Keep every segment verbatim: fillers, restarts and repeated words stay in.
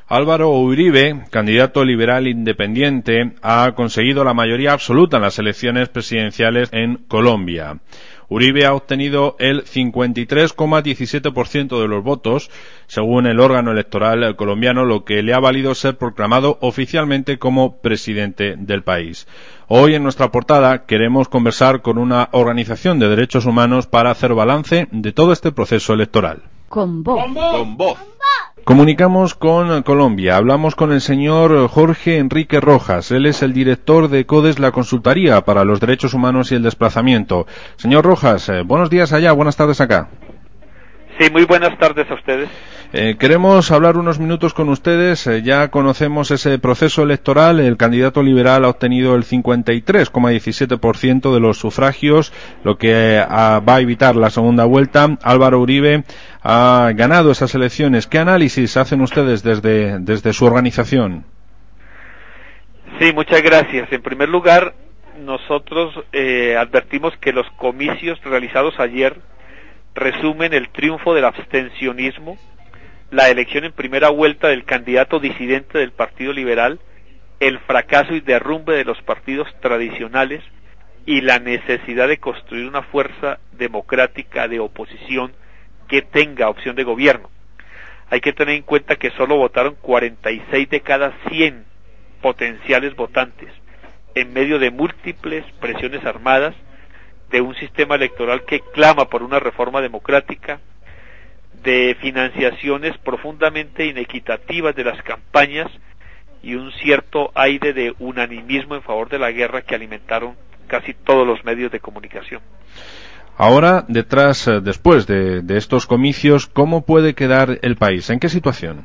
Álvaro Uribe, candidato liberal independiente, ha conseguido la mayoría absoluta en las elecciones presidenciales en Colombia. Uribe ha obtenido el cincuenta y tres coma diecisiete por ciento de los votos, según el órgano electoral colombiano, lo que le ha valido ser proclamado oficialmente como presidente del país. Hoy en nuestra portada queremos conversar con una organización de derechos humanos para hacer balance de todo este proceso electoral. Con voz. Con voz. Comunicamos con Colombia. Hablamos con el señor Jorge Enrique Rojas. Él es el director de CODES, la consultoría para los derechos humanos y el desplazamiento. Señor Rojas, eh, buenos días allá, buenas tardes acá. Sí, muy buenas tardes a ustedes. Eh, queremos hablar unos minutos con ustedes. Eh, ya conocemos ese proceso electoral. El candidato liberal ha obtenido el cincuenta y tres coma diecisiete por ciento de los sufragios, lo que eh, a, va a evitar la segunda vuelta. Álvaro Uribe ha ganado esas elecciones. ¿Qué análisis hacen ustedes desde, desde su organización? Sí, muchas gracias. En primer lugar, nosotros eh, advertimos que los comicios realizados ayer resumen el triunfo del abstencionismo, la elección en primera vuelta del candidato disidente del Partido Liberal, el fracaso y derrumbe de los partidos tradicionales y la necesidad de construir una fuerza democrática de oposición que tenga opción de gobierno. Hay que tener en cuenta que solo votaron cuarenta y seis de cada cien potenciales votantes, en medio de múltiples presiones armadas, de un sistema electoral que clama por una reforma democrática, de financiaciones profundamente inequitativas de las campañas y un cierto aire de unanimismo en favor de la guerra que alimentaron casi todos los medios de comunicación. Ahora, detrás, después de, de estos comicios, ¿cómo puede quedar el país? ¿En qué situación?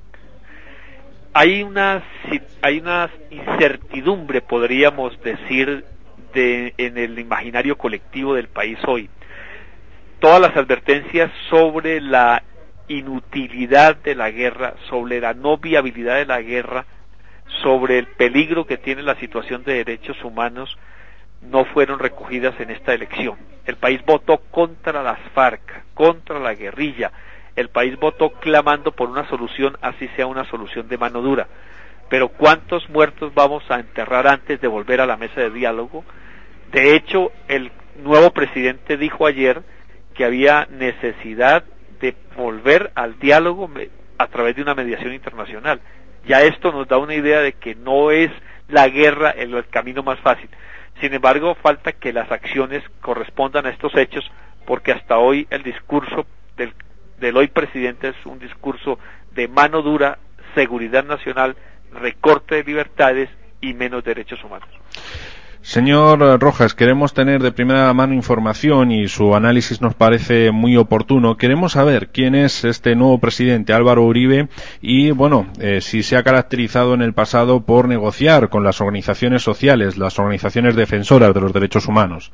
Hay una, hay una incertidumbre, podríamos decir, de, en el imaginario colectivo del país hoy. Todas las advertencias sobre la inutilidad de la guerra, sobre la no viabilidad de la guerra, sobre el peligro que tiene la situación de derechos humanos, no fueron recogidas en esta elección. El país votó contra las FARC, contra la guerrilla. El país votó clamando por una solución, así sea una solución de mano dura. Pero ¿cuántos muertos vamos a enterrar antes de volver a la mesa de diálogo? De hecho, el nuevo presidente dijo ayer que había necesidad de volver al diálogo a través de una mediación internacional. Ya esto nos da una idea de que no es la guerra el, el camino más fácil. Sin embargo, falta que las acciones correspondan a estos hechos, porque hasta hoy el discurso del, del hoy presidente es un discurso de mano dura, seguridad nacional, recorte de libertades y menos derechos humanos. Señor Rojas, queremos tener de primera mano información y su análisis nos parece muy oportuno. Queremos saber quién es este nuevo presidente, Álvaro Uribe, y, bueno, eh, si se ha caracterizado en el pasado por negociar con las organizaciones sociales, las organizaciones defensoras de los derechos humanos.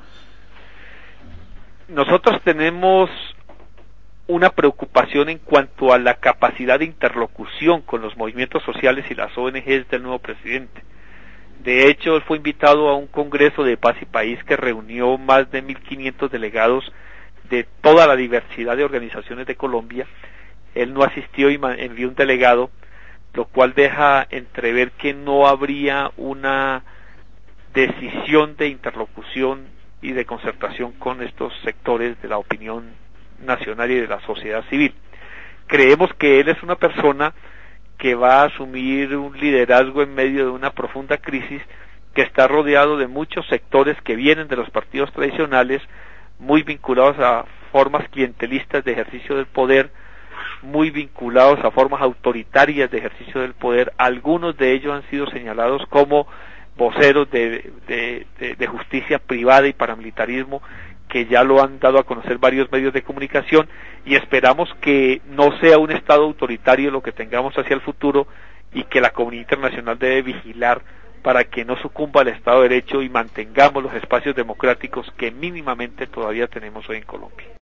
Nosotros tenemos una preocupación en cuanto a la capacidad de interlocución con los movimientos sociales y las O N Ges del nuevo presidente. De hecho, él fue invitado a un congreso de Paz y País que reunió más de mil quinientos delegados de toda la diversidad de organizaciones de Colombia. Él no asistió y envió un delegado, lo cual deja entrever que no habría una decisión de interlocución y de concertación con estos sectores de la opinión nacional y de la sociedad civil. Creemos que él es una persona que va a asumir un liderazgo en medio de una profunda crisis, que está rodeado de muchos sectores que vienen de los partidos tradicionales, muy vinculados a formas clientelistas de ejercicio del poder, muy vinculados a formas autoritarias de ejercicio del poder. Algunos de ellos han sido señalados como voceros de, de, de, de justicia privada y paramilitarismo, que ya lo han dado a conocer varios medios de comunicación, y esperamos que no sea un Estado autoritario lo que tengamos hacia el futuro, y que la comunidad internacional debe vigilar para que no sucumba al Estado de Derecho y mantengamos los espacios democráticos que mínimamente todavía tenemos hoy en Colombia.